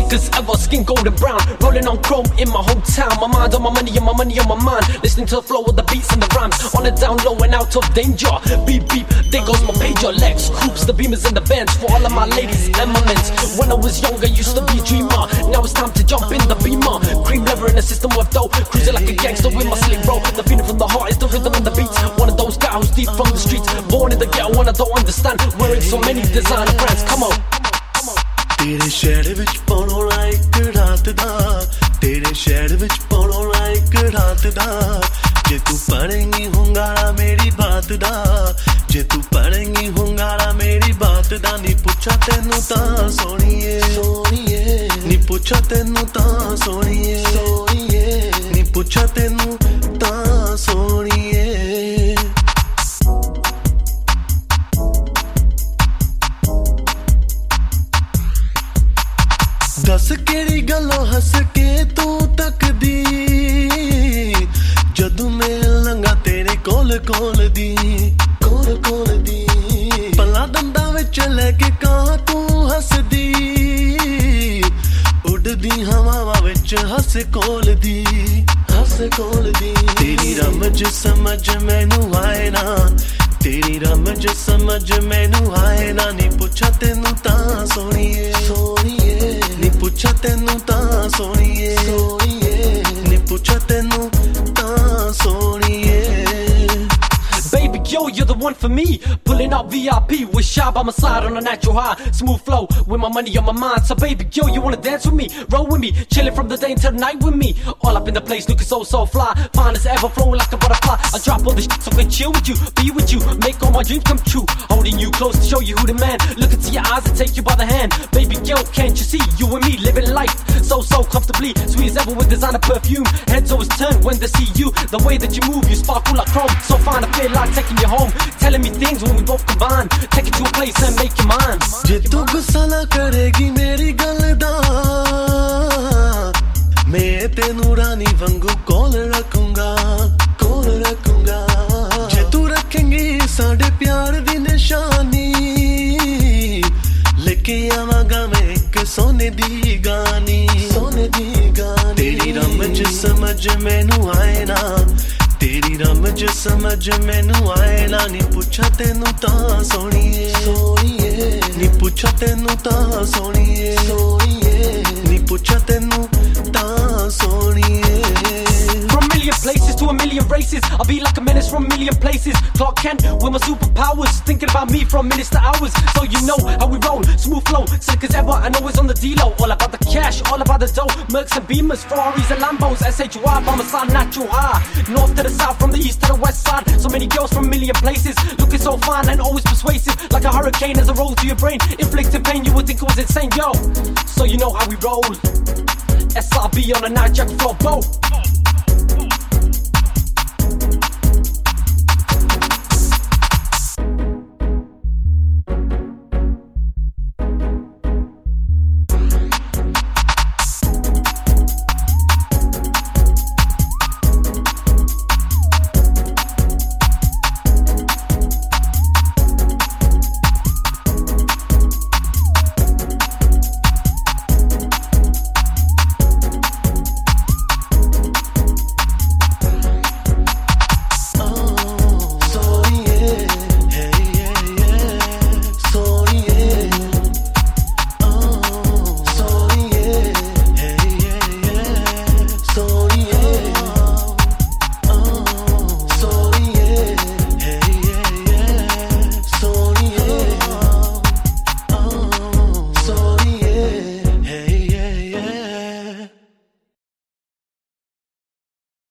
sneakers ever, skin golden brown. Rolling on chrome in my hometown. My mind on my money and my money on my mind. Listening to the flow of the beats and the rhymes. On the down low and out of danger. Beep beep, there goes my pager. Lex, Coops, the Beamers and the Benz. For all of my ladies and my men. When I was younger, used to be a dreamer. Now it's time to jump in the Beamer. Cream leather in a system of dough. Cruising like a gangster with my slick bro. The feeling from the heart is the rhythm and the beats. One of those guys who's deep from the streets. Born in the ghetto, one I don't understand. Wearing so many designer brands. Come on. तेरे शहर विच पौना एक रात दा तेरे शहर विच पौना एक रात दा जे तू पढ़ेंगी होंगारा मेरी बात दा जे तू पढ़ेंगी होंगारा मेरी बात दा नी पूछा तेनू तां सोनिए सोनिए नी पूछा तेनू तां सोनिए सोनिए नी पूछा तेनू तां सोनिए दस केड़ी गल्लों हस के तू तकदी जदू मैं लंगा तेरे कोल कोल दी पल्ला दंदा विच लेके कहां तू हसदी उड़दी हवावां विच हस कोल दी तेरी रमज समझ मैनू आए ना तेरी रमज समझ मैनू आए ना नी पूछा तेनू तां सोनिए सोनिए नी पूछा तेनू तां सोनिए सोनिए नी पूछा तेनू तां सोनिए Baby, yo, you're the one for me. Pulling up VIP with Shy by my side on a natural high. Smooth flow with my money on my mind. So baby, yo, you wanna dance with me? Roll with me, chilling from the day until the night with me. All up in the place, looking so fly. Fine as ever, flowing like a butterfly. I drop all this shit so I can chill with you, be with you, make all my dreams come true. Holding you close to show you who the man. Look into your eyes and take you by the hand. Baby, yo, can't you see? You and me living life so comfortably. Sweet as ever with designer perfume. Heads always turn when they see you. The way that you move, you sparkle like chrome. So fine, I feel like taking you home. Telling me things when we both combine. Take it to a place and make you mine. जे तू गुस्सा ना करेगी मेरी गल दा मैं तेनू रानी वांगू कोल रखूंगा जे तू रखेंगी साडे प्यार दी निशानी लेके आवांगा मैं एक सोने दी गानी तेरी रमज समझ मैनू आए ना तेरी रमज समझ मैनू आए ना नी पूछा तेनू तां सोनिए नी पूछा तेनू तां सोनिए नी पूछा तेनू तां सोनिए From million places to a million races, I'll be like a menace from a million places. Clark Kent with my superpowers, thinking about me from minutes to hours. So you know how we roll, smooth flow, sick as ever. I know it's on the D-Lo. All about the cash, all about the dough. Mercs and Beamers, Ferraris and Lambos, SHY by my side, natural high. North to the south, from the east to the west side. So many girls from a million places, looking so fine and always persuasive. Like a hurricane as I roll through your brain, inflicting pain. You would think it was insane, yo. So you know how we roll. SRB on a night jack floor, boat.